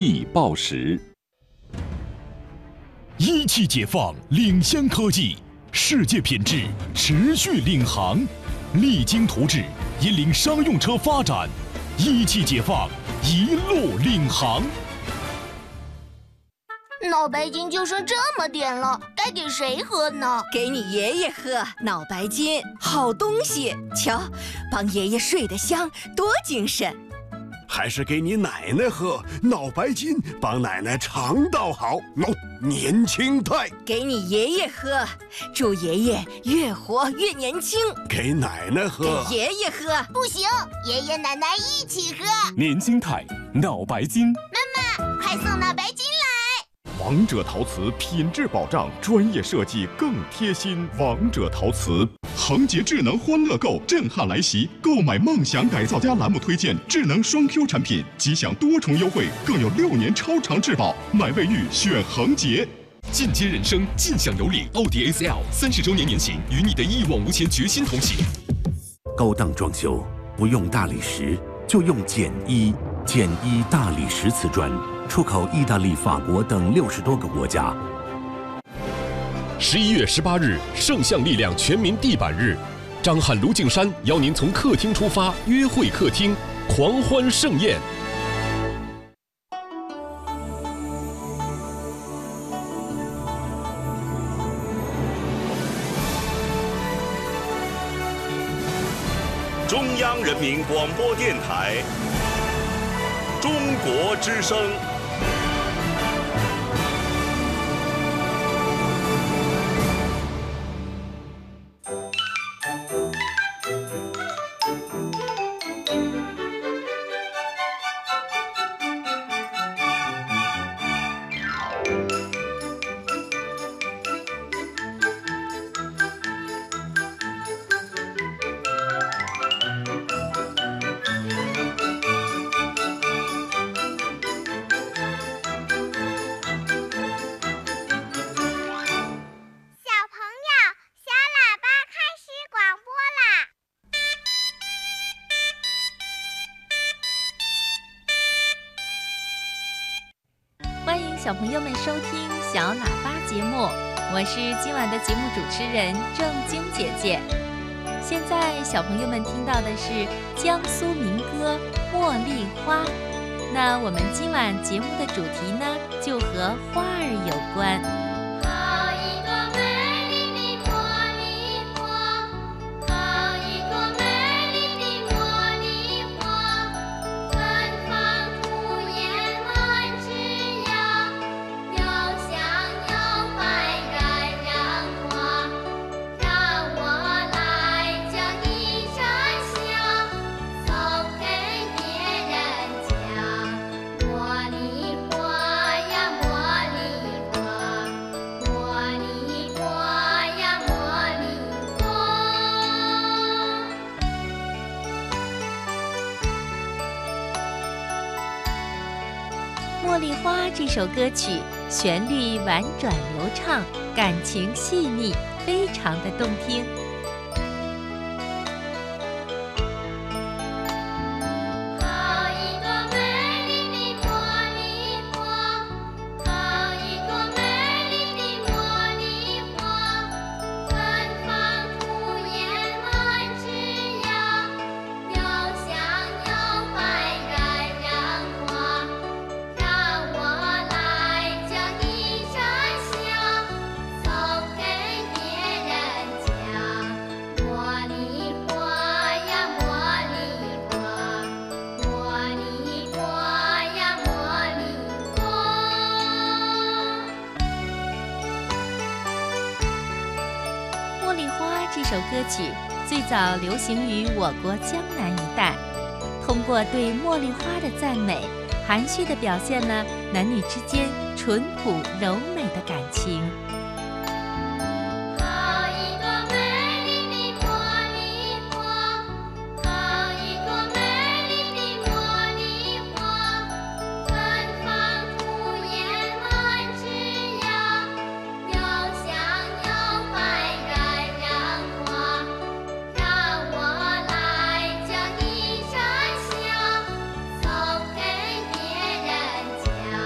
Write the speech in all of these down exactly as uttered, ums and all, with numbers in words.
易报时， 一汽解放领先科技，世界品质持续领航，励精图治，引领商用车发展。一汽解放一路领航。 脑白金就剩这么点了，该给谁喝呢？ 给你爷爷喝。脑白金好东西，瞧，帮爷爷睡得香，多精神。 还是给你奶奶喝，脑白金帮奶奶肠道好，喏、no, 年轻态。 给你爷爷喝，祝爷爷越活越年轻。 给奶奶喝， 给爷爷喝。 不行，爷爷奶奶一起喝。 年轻态，脑白金。 妈妈，快送脑白金来！ 王者陶瓷品质保障，专业设计更贴心。王者陶瓷。恒洁智能欢乐购震撼来袭，购买梦想改造家栏目推荐智能双 Q 产品，即享多重优惠，更有六年超长质保。买卫浴选恒洁。进阶人生，尽享有礼。奥迪 A C L 三十周年年行，与你的一往无前决心同行。 高档装修不用大理石，就用简一简一大理石瓷砖，出口意大利、法国等六十多个国家。 十一月十八日，圣象力量全民地板日，张翰、卢靖姗邀您从客厅出发，约会客厅，狂欢盛宴。 中央人民广播电台，中国之声。 小朋友们收听小喇叭节目，我是今晚的节目主持人郑晶姐姐。现在小朋友们听到的是江苏民歌《茉莉花》，那我们今晚节目的主题呢，就和花儿有关。《茉莉花》这首歌曲旋律婉转流畅，感情细腻，非常的动听。这首歌曲最早流行于我国江南一带，通过对茉莉花的赞美，含蓄地表现了男女之间淳朴柔美的感情。 送给别人家。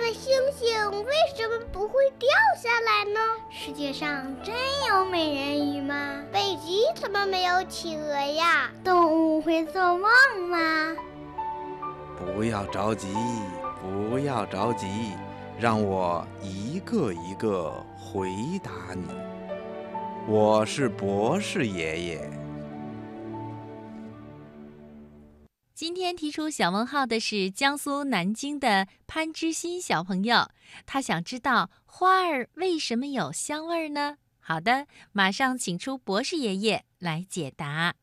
的星星为什么不会掉下来呢？世界上真有美人鱼吗？北极怎么没有企鹅呀？动物会做梦吗？ 不要着急，不要着急，让我一个一个回答你。我是博士爷爷。 今天提出小问号的是江苏南京的潘之欣小朋友，他想知道花儿为什么有香味呢？好的，马上请出博士爷爷来解答。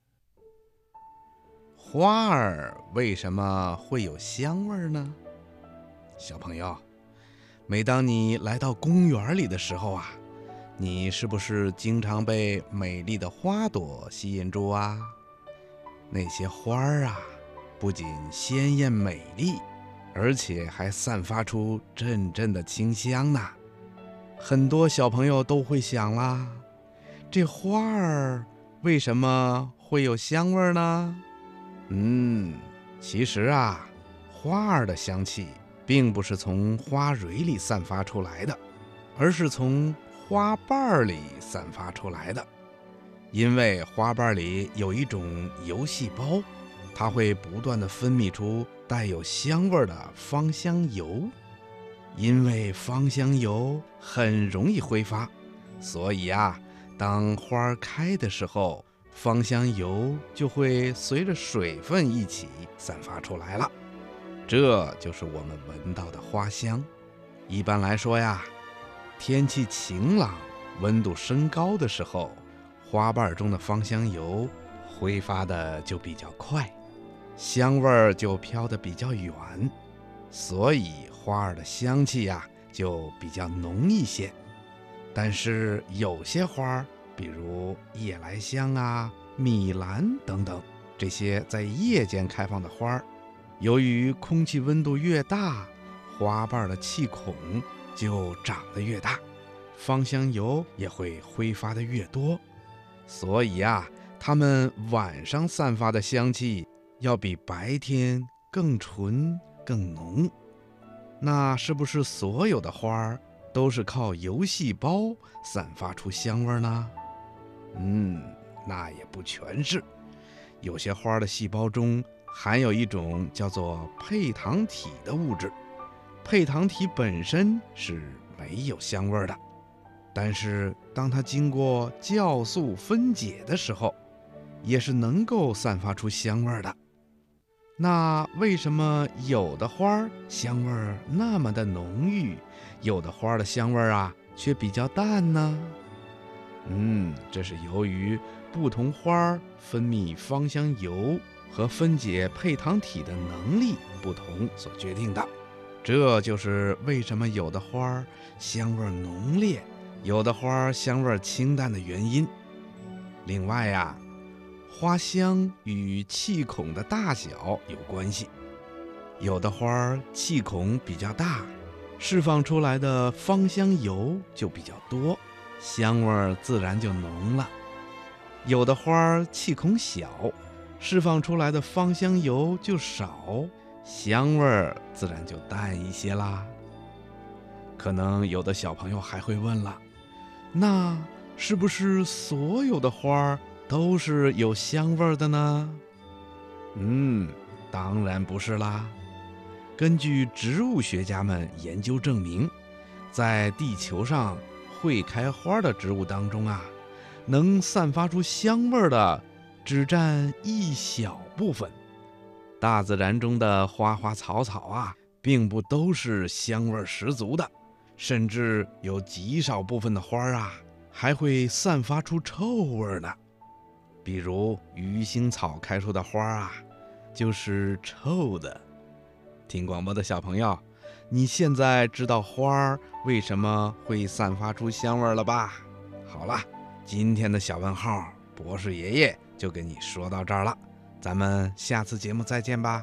花儿为什么会有香味呢？小朋友，每当你来到公园里的时候啊，你是不是经常被美丽的花朵吸引住啊？那些花儿啊，不仅鲜艳美丽，而且还散发出阵阵的清香呢。很多小朋友都会想啦，这花儿为什么会有香味呢？嗯，其实啊，花儿的香气并不是从花蕊里散发出来的，而是从花瓣里散发出来的。因为花瓣里有一种油细胞，它会不断地分泌出带有香味的芳香油。因为芳香油很容易挥发，所以啊，当花开的时候，芳香油就会随着水分一起散发出来了。这就是我们闻到的花香。一般来说呀，天气晴朗，温度升高的时候，花瓣中的芳香油挥发的就比较快，香味儿就飘得比较远，所以花儿的香气呀、啊、就比较浓一些。但是有些花，比如夜来香啊、米兰等等，这些在夜间开放的花，由于空气温度越大，花瓣的气孔就长得越大，芳香油也会挥发的越多，所以啊，它们晚上散发的香气要比白天更纯更浓。那是不是所有的花都是靠油细胞散发出香味呢？嗯，那也不全是。有些花的细胞中含有一种叫做配糖体的物质，配糖体本身是没有香味的，但是当它经过酵素分解的时候，也是能够散发出香味的。那为什么有的花香味那么的浓郁，有的花的香味啊却比较淡呢？嗯，这是由于不同花分泌芳香油和分解配糖体的能力不同所决定的。这就是为什么有的花香味浓烈，有的花香味清淡的原因。另外呀，花香与气孔的大小有关系，有的花气孔比较大，释放出来的芳香油就比较多，香味自然就浓了。有的花气孔小，释放出来的芳香油就少，香味自然就淡一些啦。可能有的小朋友还会问了，那是不是所有的花都是有香味的呢？嗯，当然不是啦。根据植物学家们研究证明，在地球上会开花的植物当中啊，能散发出香味的只占一小部分。大自然中的花花草草啊，并不都是香味十足的，甚至有极少部分的花啊，还会散发出臭味呢。比如鱼腥草开出的花啊，就是臭的。听广播的小朋友，你现在知道花为什么会散发出香味了吧？好了，今天的小问号，博士爷爷就跟你说到这儿了，咱们下次节目再见吧。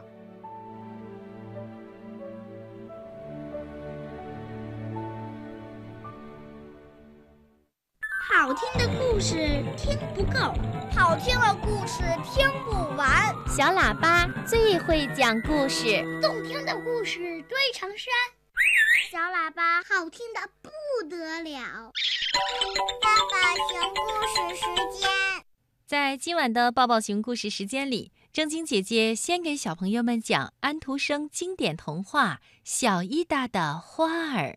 好听的故事听不够，好听的故事听不完。 小喇叭最会讲故事， 动听的故事堆成山。 小喇叭好听的不得了。抱抱熊故事时间， 在今晚的抱抱熊故事时间里，正经姐姐先给小朋友们讲安徒生经典童话《小伊达的花儿》。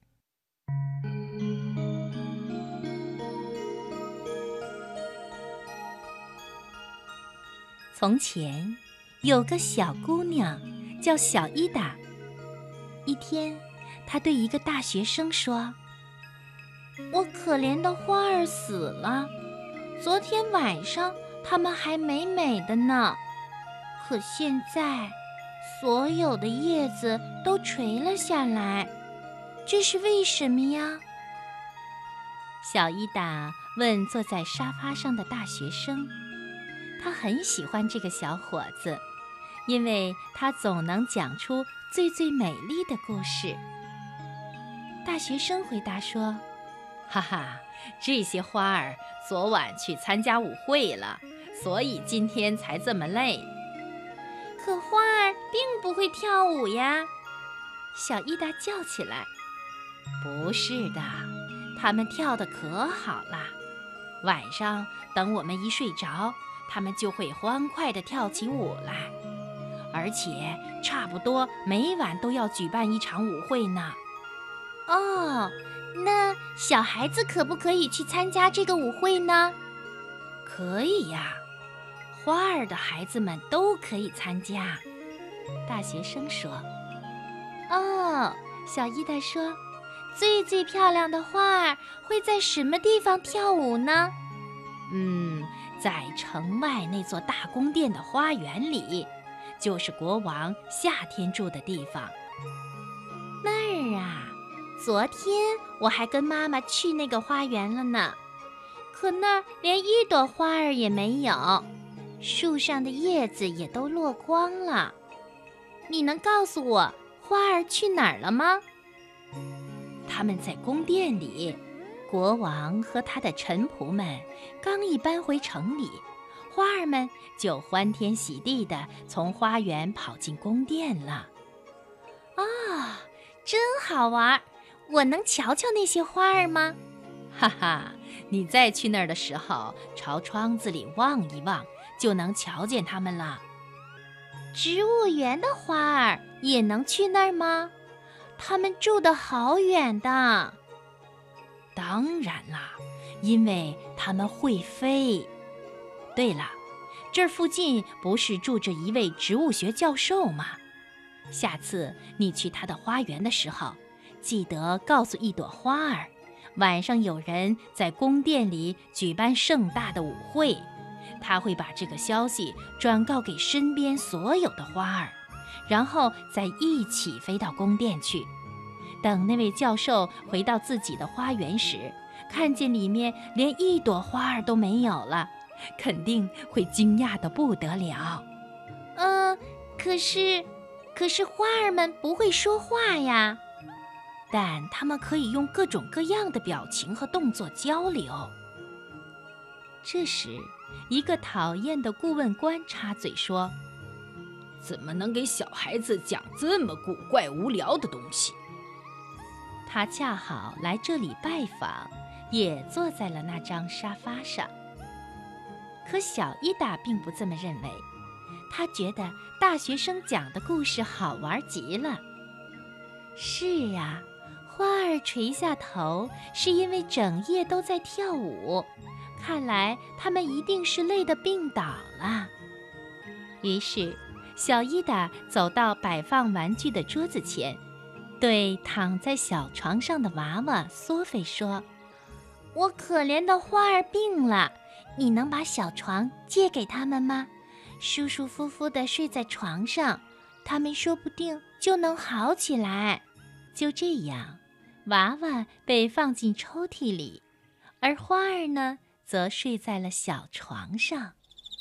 从前有个小姑娘叫小伊达。一天，她对一个大学生说：我可怜的花儿死了，昨天晚上它们还美美的呢，可现在所有的叶子都垂了下来，这是为什么呀？小伊达问坐在沙发上的大学生。他很喜欢这个小伙子，因为他总能讲出最最美丽的故事。大学生回答说：哈哈，这些花儿昨晚去参加舞会了，所以今天才这么累。可花儿并不会跳舞呀！小伊达叫起来。不是的，它们跳得可好啦。晚上等我们一睡着，它们就会欢快地跳起舞来，而且差不多每晚都要举办一场舞会呢。哦，那小孩子可不可以去参加这个舞会呢？可以呀，花儿的孩子们都可以参加。大学生说。哦，小伊达说，最最漂亮的花儿会在什么地方跳舞呢？嗯，在城外那座大宫殿的花园里，就是国王夏天住的地方。那儿啊，昨天我还跟妈妈去那个花园了呢，可那儿连一朵花儿也没有，树上的叶子也都落光了。你能告诉我花儿去哪儿了吗？他们在宫殿里，国王和他的臣仆们刚一搬回城里，花儿们就欢天喜地地从花园跑进宫殿了。啊、哦，真好玩！我能瞧瞧那些花儿吗？哈哈，你再去那儿的时候，朝窗子里望一望，就能瞧见它们了。植物园的花儿也能去那儿吗？它们住得好远的。当然啦，因为它们会飞。对了，这儿附近不是住着一位植物学教授吗？下次你去他的花园的时候，记得告诉一朵花儿，晚上有人在宫殿里举办盛大的舞会，他会把这个消息转告给身边所有的花儿，然后再一起飞到宫殿去。等那位教授回到自己的花园时，看见里面连一朵花儿都没有了，肯定会惊讶得不得了。嗯、呃，可是，可是花儿们不会说话呀，但它们可以用各种各样的表情和动作交流。这时，一个讨厌的顾问官插嘴说：怎么能给小孩子讲这么古怪无聊的东西？他恰好来这里拜访，也坐在了那张沙发上。可小伊达并不这么认为，他觉得大学生讲的故事好玩极了。是啊，花儿垂下头，是因为整夜都在跳舞，看来他们一定是累得病倒了。于是，小伊达走到摆放玩具的桌子前，对躺在小床上的娃娃索菲说：我可怜的花儿病了，你能把小床借给他们吗？舒舒服服地睡在床上，他们说不定就能好起来。就这样，娃娃被放进抽屉里，而花儿呢，则睡在了小床上。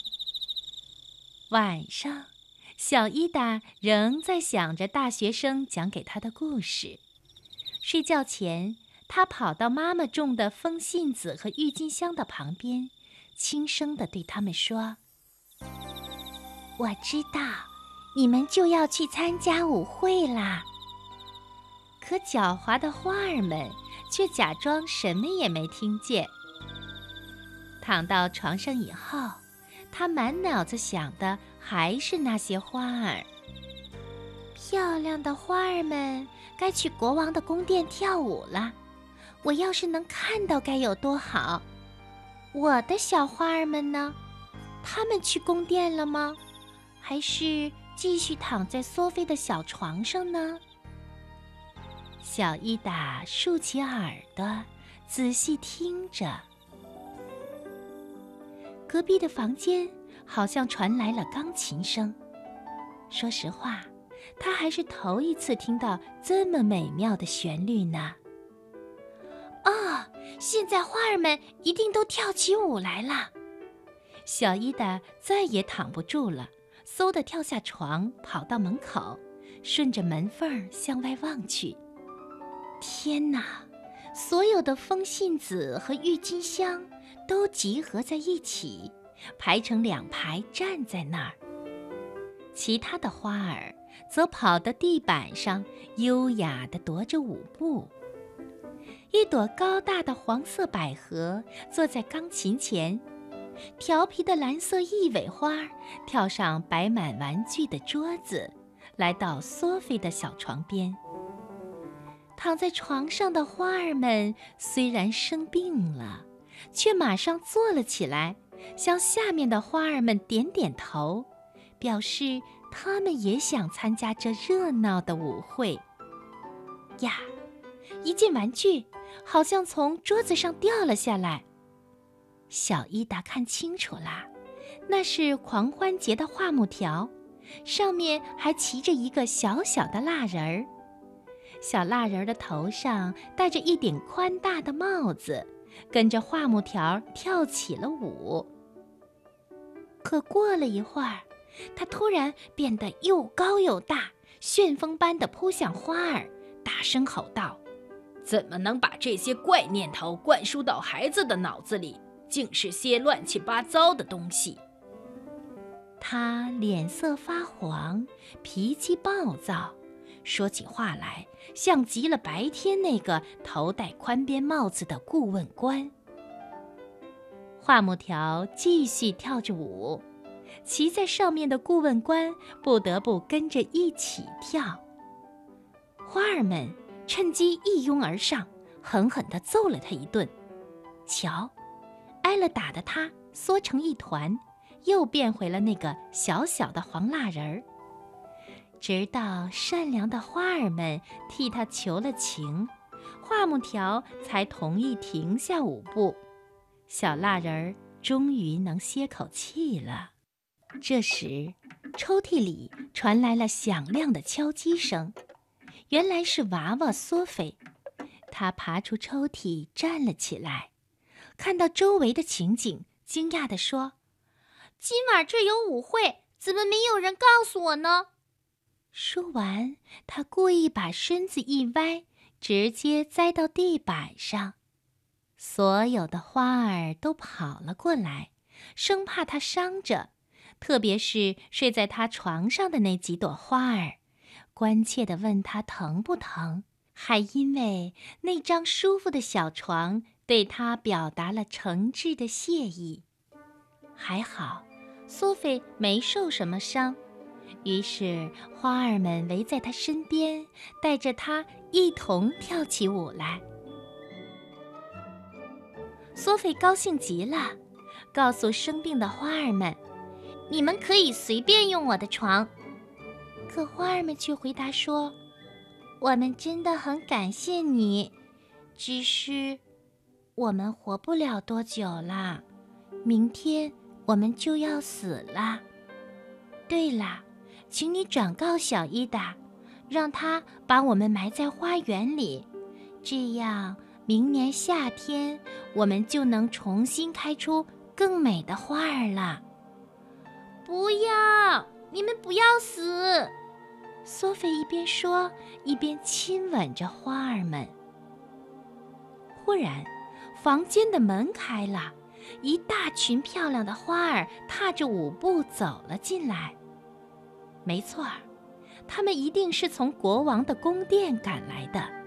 晚上，小伊达仍在想着大学生讲给他的故事。睡觉前，他跑到妈妈种的风信子和郁金香的旁边，轻声地对他们说：我知道，你们就要去参加舞会啦。 可狡猾的花儿们却假装什么也没听见。躺到床上以后，他满脑子想的还是那些花儿。漂亮的花儿们该去国王的宫殿跳舞了，我要是能看到该有多好。我的小花儿们呢？他们去宫殿了吗？还是继续躺在索菲的小床上呢？小伊达竖起耳朵，仔细听着。隔壁的房间好像传来了钢琴声。说实话，他还是头一次听到这么美妙的旋律呢。哦，现在花儿们一定都跳起舞来了。小伊达再也躺不住了，嗖地跳下床，跑到门口，顺着门缝向外望去。天哪，所有的风信子和郁金香都集合在一起，排成两排站在那儿。其他的花儿则跑到地板上，优雅地踱着舞步。一朵高大的黄色百合坐在钢琴前，调皮的蓝色翼尾花跳上摆满玩具的桌子，来到索菲的小床边。躺在床上的花儿们虽然生病了，却马上坐了起来，向下面的花儿们点点头，表示他们也想参加这热闹的舞会。呀，一件玩具好像从桌子上掉了下来。小伊达看清楚了，那是狂欢节的画木条，上面还骑着一个小小的蜡人儿。小蜡人的头上戴着一顶宽大的帽子，跟着画木条跳起了舞。可过了一会儿，他突然变得又高又大，旋风般地扑向花儿，大声吼道： 怎么能把这些怪念头灌输到孩子的脑子里？竟是些乱七八糟的东西。 他脸色发黄，脾气暴躁，说起话来像极了白天那个头戴宽边帽子的顾问官。画木条继续跳着舞，骑在上面的顾问官不得不跟着一起跳。花儿们趁机一拥而上，狠狠地揍了他一顿。瞧，挨了打的他缩成一团，又变回了那个小小的黄蜡人儿。直到善良的花儿们替他求了情，画木条才同意停下舞步。小蜡人儿终于能歇口气了。这时，抽屉里传来了响亮的敲击声，原来是娃娃索菲。他爬出抽屉站了起来，看到周围的情景，惊讶地说：今晚这有舞会，怎么没有人告诉我呢？说完，他故意把身子一歪，直接栽到地板上。所有的花儿都跑了过来，生怕他伤着，特别是睡在他床上的那几朵花儿，关切地问他疼不疼，还因为那张舒服的小床对他表达了诚挚的谢意。还好，索菲没受什么伤。于是花儿们围在他身边，带着他一同跳起舞来。索菲高兴极了，告诉生病的花儿们：你们可以随便用我的床。可花儿们却回答说：我们真的很感谢你，只是我们活不了多久了，明天我们就要死了。对了，请你转告小伊达，让他把我们埋在花园里，这样明年夏天我们就能重新开出更美的花儿了。不要，你们不要死！索菲一边说，一边亲吻着花儿们。忽然，房间的门开了，一大群漂亮的花儿踏着舞步走了进来。没错，他们一定是从国王的宫殿赶来的。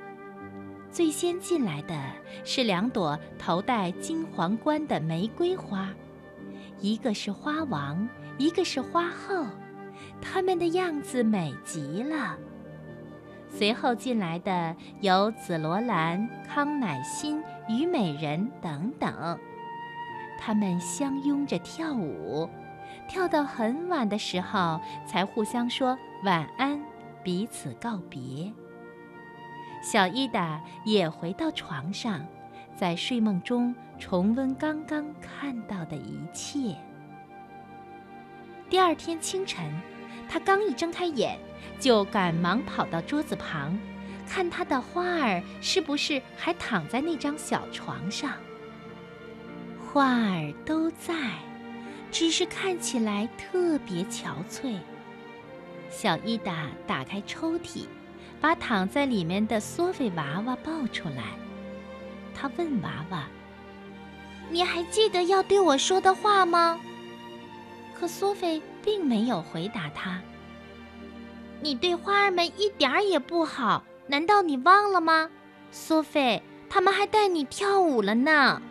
最先进来的是两朵头戴金皇冠的玫瑰花，一个是花王，一个是花后，它们的样子美极了。随后进来的有紫罗兰、康乃馨、虞美人等等，他们相拥着跳舞，跳到很晚的时候才互相说晚安，彼此告别。小伊达也回到床上，在睡梦中重温刚刚看到的一切。第二天清晨，他刚一睁开眼，就赶忙跑到桌子旁，看他的花儿是不是还躺在那张小床上。花儿都在，只是看起来特别憔悴。小伊达打开抽屉，把躺在里面的索菲娃娃抱出来。他问娃娃：“你还记得要对我说的话吗？”可索菲并没有回答他。“你对花儿们一点儿也不好，难道你忘了吗？索菲，他们还带你跳舞了呢。”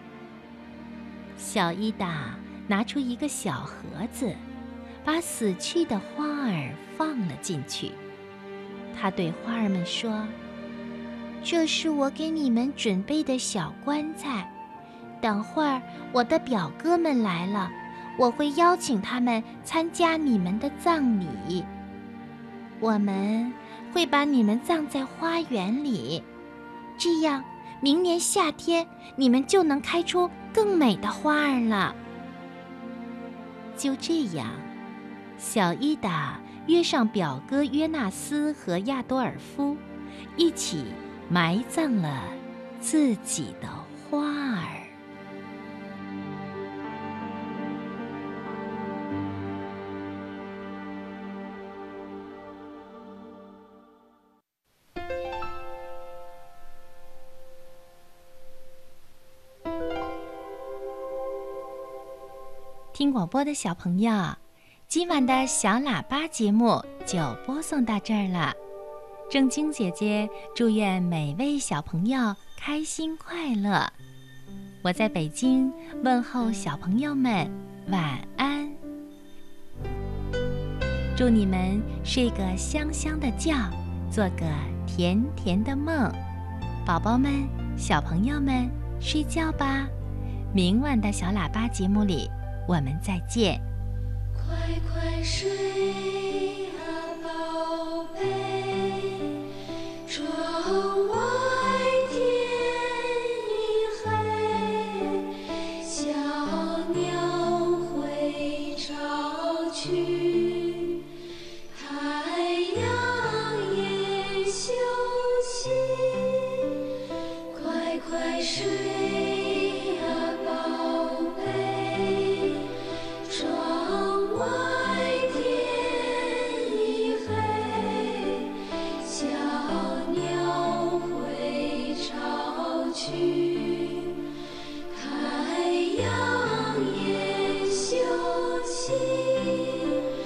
小伊达拿出一个小盒子，把死去的花儿放了进去。他对花儿们说：“这是我给你们准备的小棺材，等会儿我的表哥们来了，我会邀请他们参加你们的葬礼。我们会把你们葬在花园里，这样明年夏天你们就能开出更美的花儿了。”就这样，小伊达约上表哥约纳斯和亚多尔夫，一起埋葬了自己的花儿。听广播的小朋友，今晚的小喇叭节目就播送到这儿了。正晶姐姐祝愿每位小朋友开心快乐。我在北京问候小朋友们晚安，祝你们睡个香香的觉，做个甜甜的梦。宝宝们、小朋友们，睡觉吧。明晚的小喇叭节目里我们再见。 快快睡啊，宝贝，窗外天已黑，小鸟会巢去，太阳也休息，快快睡啊，宝贝，窗外天已黑，小鸟会巢去，太阳也休息。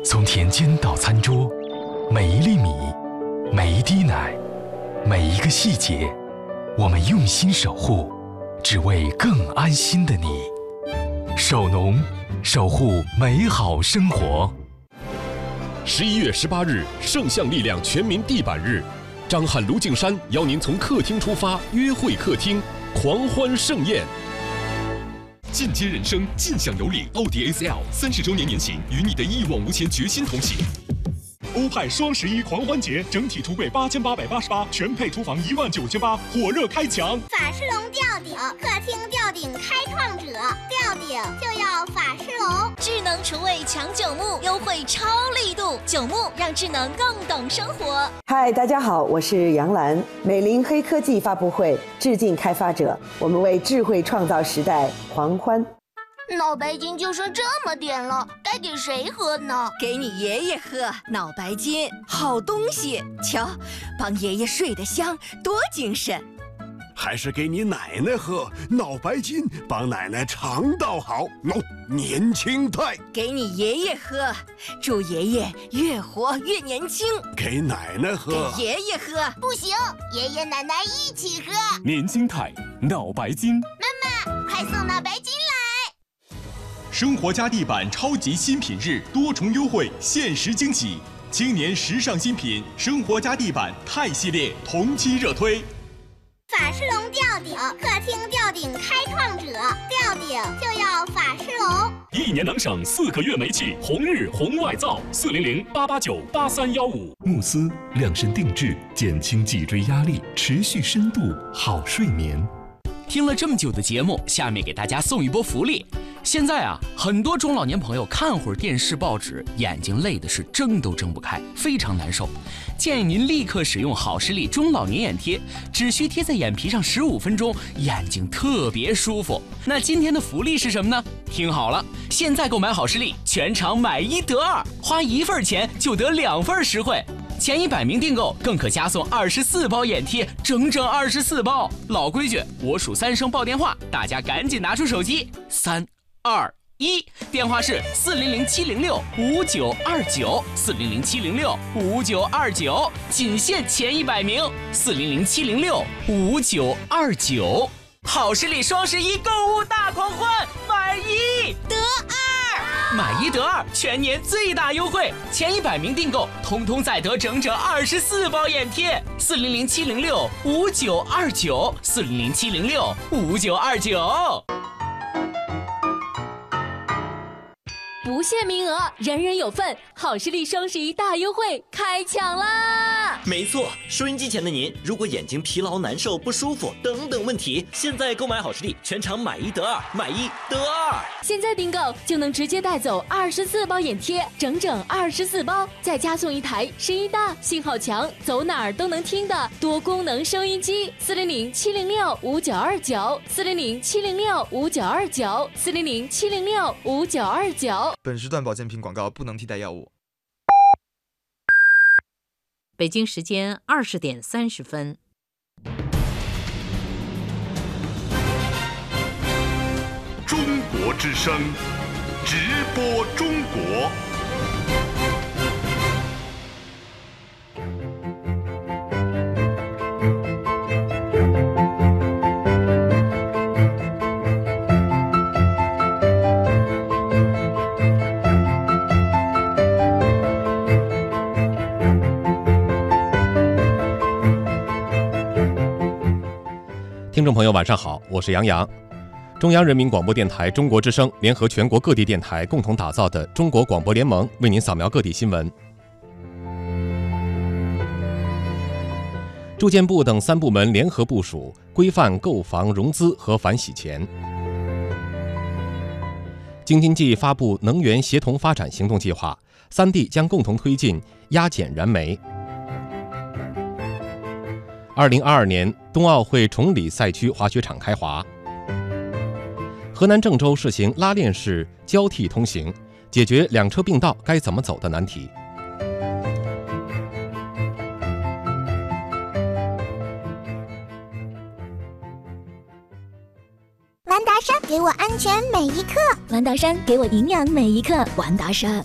从田间到餐桌，每一粒米，每一滴奶，每一个细节，我们用心守护，只为更安心的你。守农，守护美好生活。 十一月十八日，圣象力量全民地板日，张翰、卢敬山邀您从客厅出发，约会客厅，狂欢盛宴。进阶人生，尽享有领，奥迪 A C L 三十周年年庆，与你的一往无前决心同行。欧派双十一狂欢节，整体橱柜八千八百八十八，全配厨房一万九千八，火热开抢！ 法式龙吊顶，客厅吊顶开创者，吊顶就要法式龙。 智能厨卫抢九牧，优惠超力度，九牧让智能更懂生活。 嗨，大家好，我是杨澜。美林黑科技发布会，致敬开发者，我们为智慧创造时代狂欢。 脑白金就剩这么点了，该给谁喝呢？ 给你爷爷喝。脑白金，好东西，瞧，帮爷爷睡得香，多精神。 还是给你奶奶喝，脑白金帮奶奶肠道好，喏、no, 年轻态。 给你爷爷喝，祝爷爷越活越年轻。 给奶奶喝， 给爷爷喝， 不行，爷爷奶奶一起喝。 年轻态，脑白金。 妈妈，快送脑白金来！ 生活家地板超级新品日，多重优惠，限时惊喜！青年时尚新品生活家地板钛系列同期热推。 法式龙吊顶，客厅吊顶开创者，吊顶就要法式龙。 一年能省四个月煤气，红日红外灶，四零零八八九八三幺五。慕斯量身定制，减轻脊椎压力，持续深度好睡眠。 听了这么久的节目，下面给大家送一波福利。现在啊，很多中老年朋友看会儿电视报纸，眼睛累的是睁都睁不开，非常难受。建议您立刻使用好视力中老年眼贴，只需贴在眼皮上十五分钟，眼睛特别舒服。那今天的福利是什么呢？听好了，现在购买好视力，全场买一得二，花一份钱就得两份实惠。前一百名订购更可加送二十四包眼贴，整整二十四包。老规矩，我数三声报电话，大家赶紧拿出手机，三二一，电话是四零零七零六五九二九，四零零七零六五九二九，仅限前一百名，四零零七零六五九二九。好视力双十一购物大狂欢，买一得二，买一得二，全年最大优惠，前一百名订购，通通再得整整二十四包眼贴，四零零七零六五九二九，四零零七零六五九二九。 不限名额，人人有份。好视力双十一大优惠开抢啦！ 没错，收音机前的您，如果眼睛疲劳、难受、不舒服等等问题，现在购买好视力，全场买一得二，买一得二。 现在订购就能直接带走二十四包眼贴，整整二十四包，再加送一台声音大、信号强、走哪儿都能听的多功能收音机。四零零七零六五九二九，四零零七零六五九二九，四零零七零六五九二九。 本时段保健品广告不能替代药物。 北京时间二十点三十分。 中国之声，直播中国。 听众朋友，晚上好，我是杨洋。中央人民广播电台中国之声联合全国各地电台共同打造的中国广播联盟，为您扫描各地新闻。住建部等三部门联合部署，规范购房融资和反洗钱。京津冀发布能源协同发展行动计划，三地将共同推进压减燃煤。二零二二年冬奥会崇礼赛区滑雪场开滑。河南郑州试行拉链式交替通行，解决两车并道该怎么走的难题。 完达山给我安全每一刻，完达山给我营养每一刻，完达山。